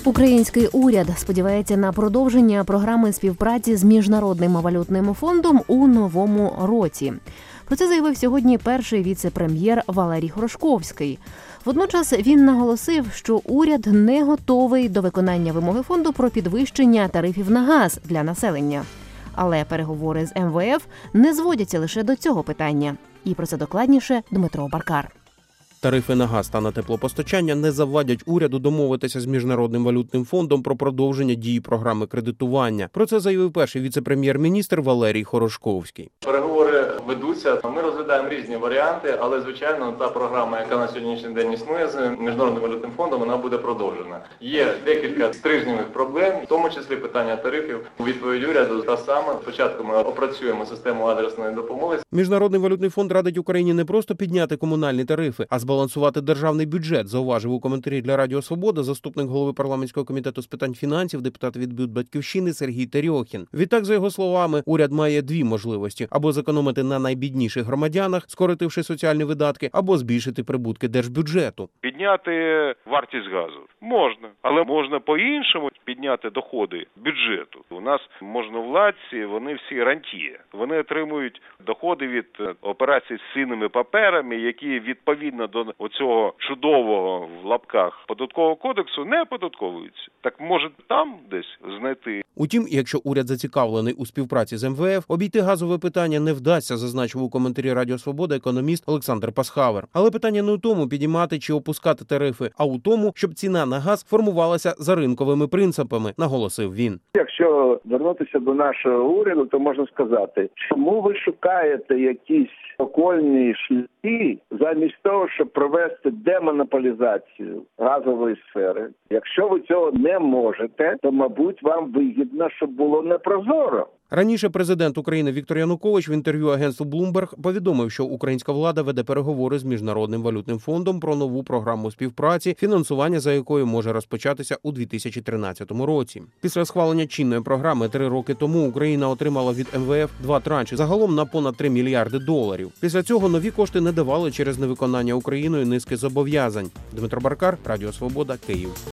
Український уряд сподівається на продовження програми співпраці з Міжнародним валютним фондом у новому році. Про це заявив сьогодні перший віце-прем'єр Валерій Хорошковський. Водночас він наголосив, що уряд не готовий до виконання вимоги фонду про підвищення тарифів на газ для населення. Але переговори з МВФ не зводяться лише до цього питання. І про це докладніше Дмитро Баркар. Тарифи на газ та на теплопостачання не завадять уряду домовитися з Міжнародним валютним фондом про продовження дії програми кредитування. Про це заявив перший віце-прем'єр-міністр Валерій Хорошковський. Переговори ведуться. Ми розглядаємо різні варіанти, але, звичайно, та програма, яка на сьогоднішній день існує з Міжнародним валютним фондом, вона буде продовжена. Є декілька стрижневих проблем, в тому числі питання тарифів. У відповідь уряду та саме. Спочатку ми опрацюємо систему адресної допомоги. Міжнародний валютний фонд радить Україні не просто підняти комунальні тарифи, а збалансувати державний бюджет, зауважив у коментарі для Радіо Свобода заступник голови парламентського комітету з питань фінансів, депутат від Батьківщини Сергій Терьохін. Відтак, за його словами, уряд має дві можливості: або зекономити на найбідніших громадянах, скоротивши соціальні видатки, або збільшити прибутки держбюджету. Підняти вартість газу можна, але можна по-іншому підняти доходи бюджету. У нас можновладці, вони всі рантьє. Вони отримують доходи від операцій з цінними паперами, які відповідно до оцього чудового в лапках податкового кодексу не оподатковуються. Так може там десь знайти. Утім, якщо уряд зацікавлений у співпраці з МВФ, обійти газове питання не вдасться, зазначив у коментарі Радіо Свобода економіст Олександр Пасхавер. Але питання не у тому, підіймати чи опускати тарифи, а у тому, щоб ціна на газ формувалася за ринковими принципами, наголосив він. Якщо звернутися до нашого уряду, то можна сказати, чому ви шукаєте якісь окольні шляхи замість того, щоб провести демонополізацію газової сфери. Якщо ви цього не можете, то, мабуть, вам вигідно, щоб було непрозоро. Раніше президент України Віктор Янукович в інтерв'ю агентству Bloomberg повідомив, що українська влада веде переговори з Міжнародним валютним фондом про нову програму співпраці, фінансування за якою може розпочатися у 2013 році. Після схвалення чинної програми 3 роки тому Україна отримала від МВФ 2 транші, загалом на понад $3 мільярди. Після цього нові кошти не давали через невиконання Україною низки зобов'язань. Дмитро Баркар, Радіо Свобода, Київ.